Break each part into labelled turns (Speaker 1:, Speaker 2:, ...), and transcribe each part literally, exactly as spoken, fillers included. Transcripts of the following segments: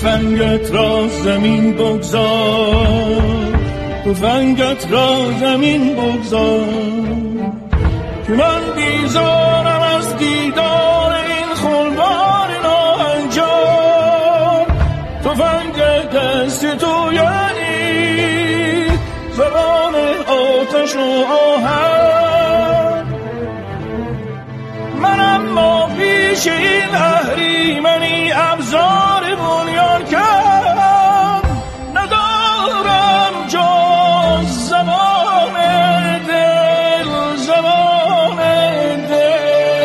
Speaker 1: تفنگت را زمین بگذار، تفنگت را زمین بگذار، که من بیزارم از دیدار این خلبان ناهنجار. تفنگ دست تو یعنی زبان آتش و آهن، من اما پیش این اهریمنی ابزار بنیان کردم، ندارم جز زبان دل، زبان دل،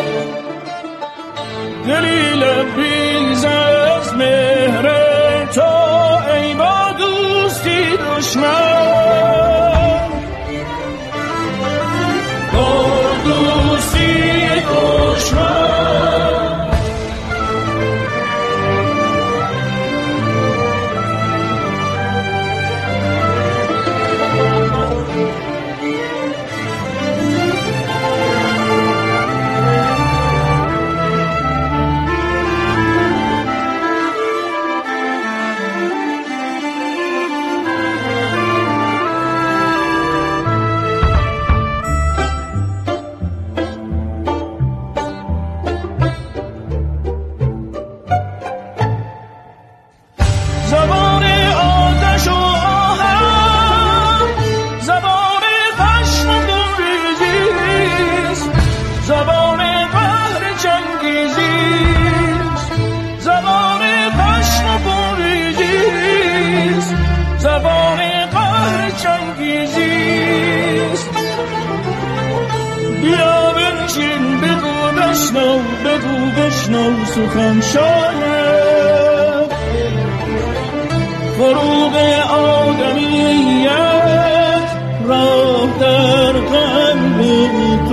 Speaker 1: دلی لبریز از مهر تو ای با دوستی دشمن، با دوستی دشمن. بشنو سخن شاید فروغ آدمیت را در قلب تو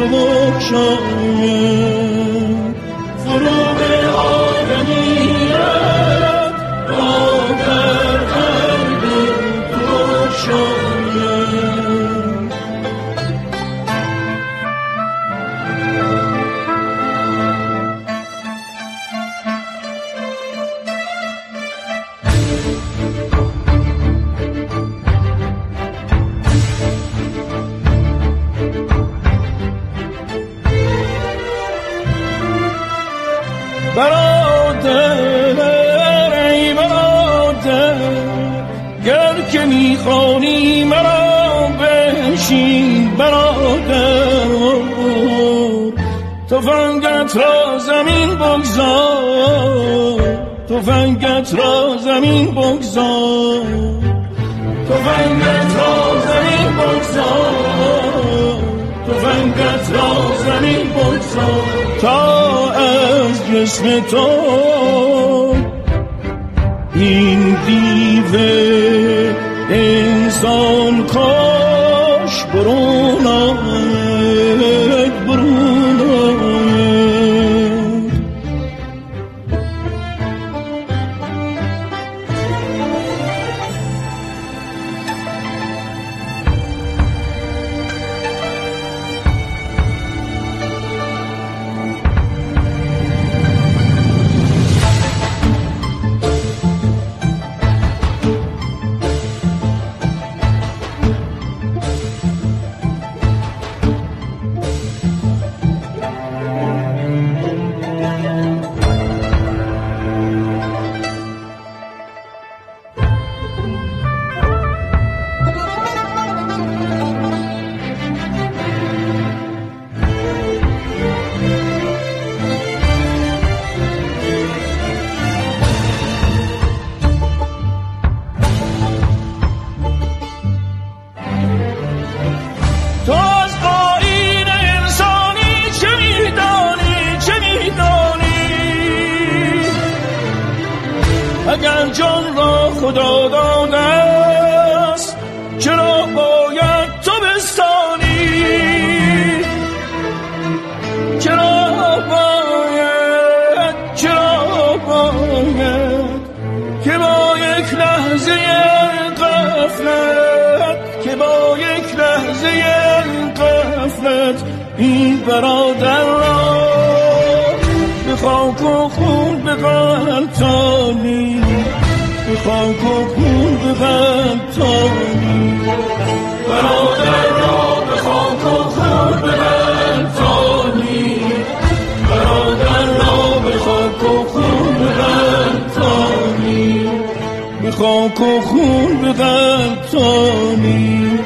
Speaker 1: بگشاید، فروغ آدمیت را در قلب تو بگشاید. برادر ای برادر، گر که میخوانی مرا بنشین برادر، تفنگت را زمین بگذار، تفنگت را زمین بگذار، تفنگت را زمین بگذار، تفنگت را زمین بگذار، تا از جسم تو این دیو انسان کاش برون آید، برون آید. اگر جان را خدا داده است چرا باید تو بستانی، چرا باید، چرا باید که با یک لحظه غفلت، که با یک لحظه غفلت این برادر را به خاک و خون بغلطانی، به خاک و خون بغلطانی برادر را به خاک و خون بغلطانی برادر را به خاک و خون بغلطانی به خاک و خون بغلطانی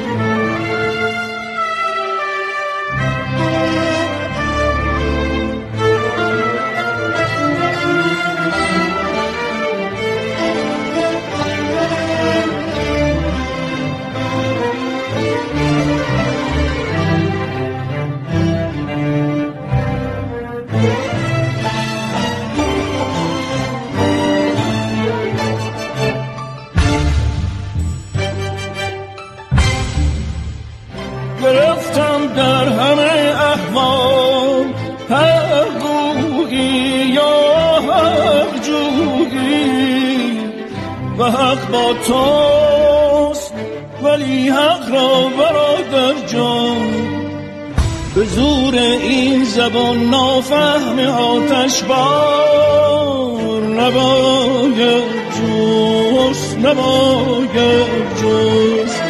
Speaker 1: گرفتم در همه احوال حق گویی یا حق جویی و حق با توست ولی حق را برادر جان به زور این زبان نافهم آتش بار نباید جست نباید جست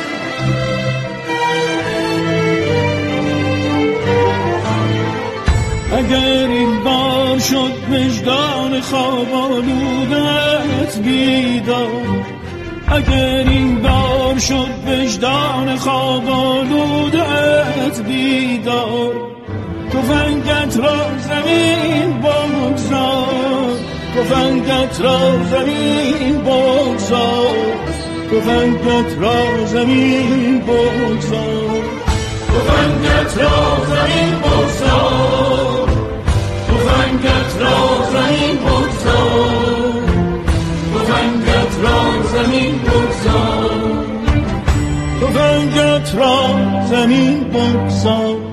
Speaker 1: اگر این بار شد وجدان خواب آلودت بیدار اگر این بار شد وجدان خواب آلودت بیدار تفنگت را زمین بگذار تفنگت را زمین بگذار تفنگت را زمین بگذار تفنگت را زمین بگذار تفنگت را زمین بگذار تفنگت را زمین بگذار تفنگت را زمین بگذار